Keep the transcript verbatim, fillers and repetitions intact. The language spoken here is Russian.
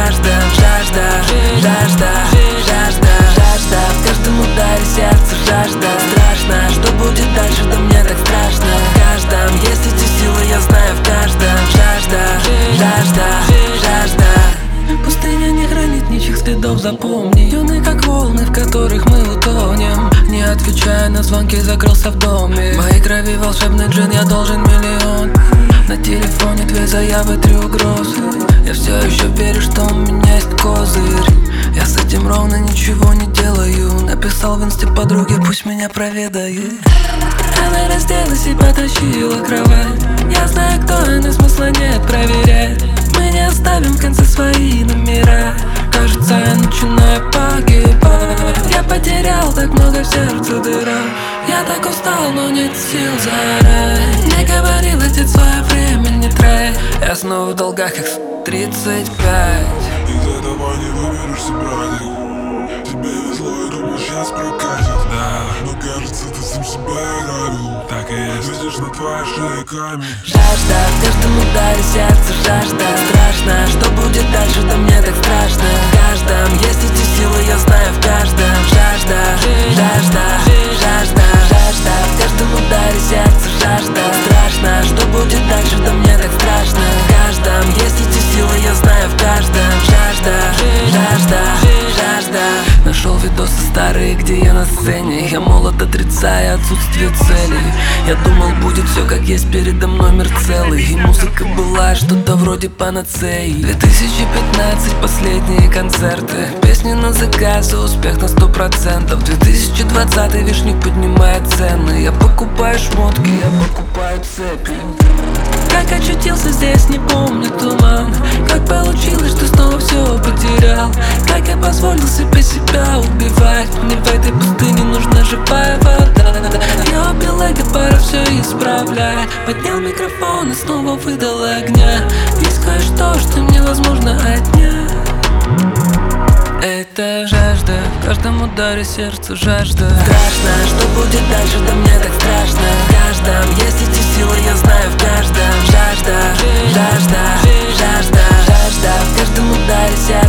жажда, жажда, жажда, жажда, жажда. В каждом ударе сердца жажда. Страшно, что будет дальше, да мне так страшно. В каждом есть эти силы, я знаю в каждом. Жажда, жажда, жажда. Пустыня не хранит ничьих следов, запомни. Юны как волны, в которых мы утонем. Не отвечая на звонки, закрылся в доме. В моей крови волшебный джин, я должен миллион. На телефоне две заявы, три угрозы. Я все еще верю, что у меня есть козырь. Я с этим ровно ничего не делаю. Написал в инсте подруге, пусть меня проведает. Она разделась и потащила кровать. Я знаю, кто она, смысла нет проверять. Мы не оставим в конце свои номера. Кажется, я начинаю погибать. Я потерял так много в сердце дыра. Я так устал, но нет сил заорать. Не говорил, летит свое время, не трать. Я снова в долгах, как в тридцать пять. Из этого не выберешься, братик. Тебе везло и думаешь, сейчас прокатит. Да, но кажется, ты сам себя грабил. Так и есть. Видишь на твоей шее камень. Жажда, в каждом ударе сердца жажда. Страшно, что будет дальше, да мне так страшно. В каждом есть эти силы, я знаю в каждом. Жажда, жажда, жажда, жажда. В каждом ударе сердца жажда. Страшно, что будет дальше, да мне так страшно. В каждом есть эти силы, я знаю в каждом. Жажда, жажда, жажда. Нашел видосы старые, где я на сцене. Я молод, отрицая отсутствие цели. Я думал, будет все как есть, передо мной мир целый. И музыка была что-то вроде панацеи. Две тысячи пятнадцать, последние концерты. Песни на заказ, успех на сто процентов. Две тысячи двадцатый, вишник поднимает цены. Я покупаю шмотки, я покупаю цепи. Как очутился здесь, не помню туман. Как получилось, что снова все потерял. Как я позволил себе себя убивать. Мне в этой пустыне нужна живая вода. Я убил эго, пора все исправлять. Поднял микрофон и снова выдал огня. Есть кое-что, что невозможно отнять. Это жажда, в каждом ударе сердца жажда. Страшно, что будет дальше, да мне так страшно. В каждом есть эти силы, я знаю в каждом. Жажда, жажда, жажда, жажда. В каждом ударе сердца